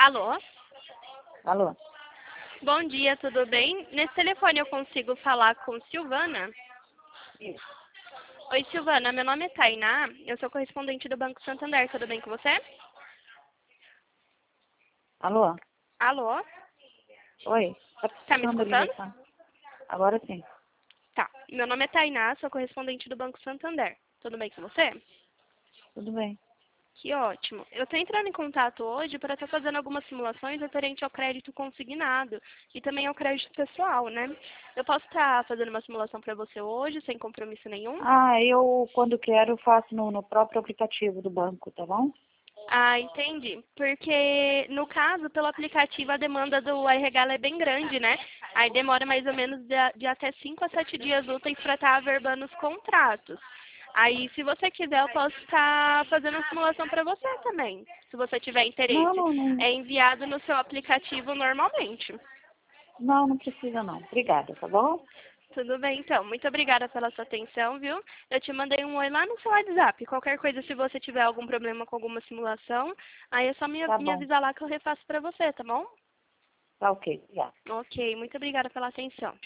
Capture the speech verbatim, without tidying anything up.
Alô? Alô? Bom dia, tudo bem? Nesse telefone eu consigo falar com Silvana? Isso. Oi, Silvana, meu nome é Tainá, eu sou correspondente do Banco Santander, tudo bem com você? Alô? Alô? Oi? Tá Tá me precisando da escutando? ligação? Agora sim. Tá. Meu nome é Tainá, sou correspondente do Banco Santander, tudo bem com você? Tudo bem. Que ótimo. Eu estou entrando em contato hoje para estar fazendo algumas simulações referente ao crédito consignado e também ao crédito pessoal, né? Eu posso estar fazendo uma simulação para você hoje, sem compromisso nenhum? Ah, eu, quando quero, faço no, no próprio aplicativo do banco, tá bom? Ah, entendi. Porque, no caso, pelo aplicativo, a demanda do R H ela é bem grande, né? Aí demora mais ou menos de, de até cinco a sete dias úteis para estar averbando os contratos. Aí, se você quiser, eu posso estar fazendo a simulação para você também, se você tiver Não, interesse. não, não. É enviado no seu aplicativo normalmente. Não, não precisa não. Obrigada, tá bom? Tudo bem, então. Muito obrigada pela sua atenção, viu? Eu te mandei um oi lá no seu WhatsApp. Qualquer coisa, se você tiver algum problema com alguma simulação, aí é só me, Tá me bom. avisar lá que eu refaço para você, tá bom? Tá ok. Obrigada. Ok, muito obrigada pela atenção.